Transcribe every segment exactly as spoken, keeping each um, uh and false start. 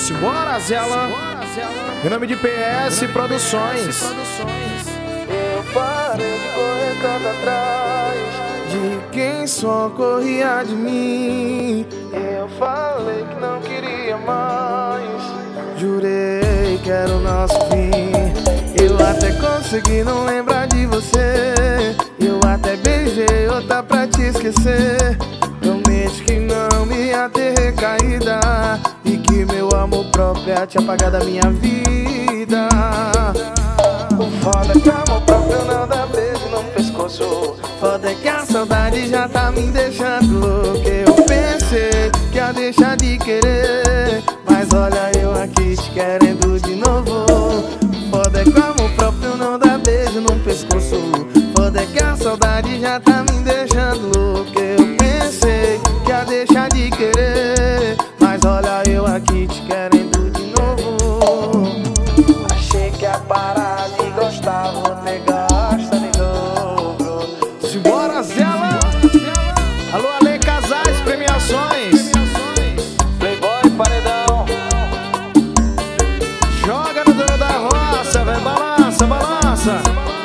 Simbora, Zela. Em nome de P S Produções. Eu parei de correr tanto atrás De quem só corria de mim. Eu falei que não queria mais. Jurei que era o nosso fim. Eu até consegui não lembrar de você. Eu até beijei outra pra te esquecer. Prometi que não me ia ter recaída e que meu amor próprio ia te apagar da minha vida. O foda é que amor próprio não dá beijo no pescoço. Foda é que a saudade já tá me deixando louco. Eu pensei que ia deixar de querer, mas olha eu aqui te querendo de novo. Foda é que o amor próprio não dá beijo no pescoço. Foda é que a saudade já tá me deixando louco. Eu pensei que ia deixar de querer, mas olha eu aqui te querendo de novo. Achei que ia parar de gostar, vou ter gosta de dobro. Simbora, Zela! Alô, Ale Casais, premiações. Playboy, paredão. Joga no dono da roça, vem, balança, balança.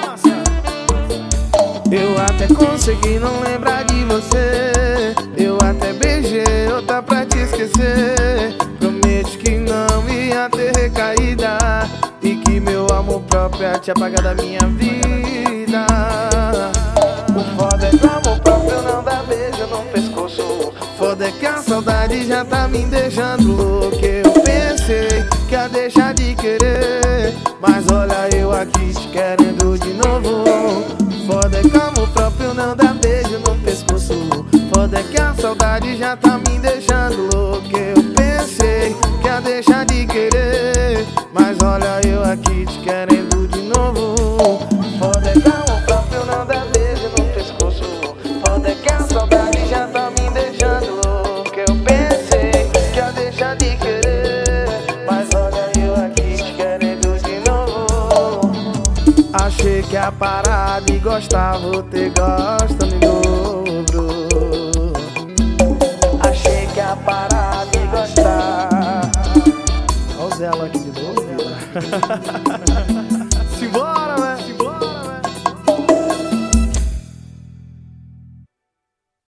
Eu até consegui não lembrar de você. Eu até beijei outra pra te esquecer. Prometi que não ia ter recaída e que meu amor próprio ia te apagar da minha vida. O foda é que amor próprio não dá beijo no pescoço. Foda é que a saudade já tá me deixando louco. Eu pensei que ia deixar de querer, mas olha eu aqui te querendo de novo. Foda é que amor próprio não dá beijo no pescoço. Foda é que a saudade já tá me deixando louco. Eu pensei que ia deixar de querer, mas olha eu aqui te querendo de novo. Foda é que amor próprio não dá beijo no pescoço. Foda é que a saudade já tá me deixando louco. Eu pensei que ia deixar de querer, mas olha eu aqui te querendo de novo. Achei que ia parar de gostar, vou ter gosto de dobro. Achei que ia parar de gostar. Olha o Zela aqui de novo.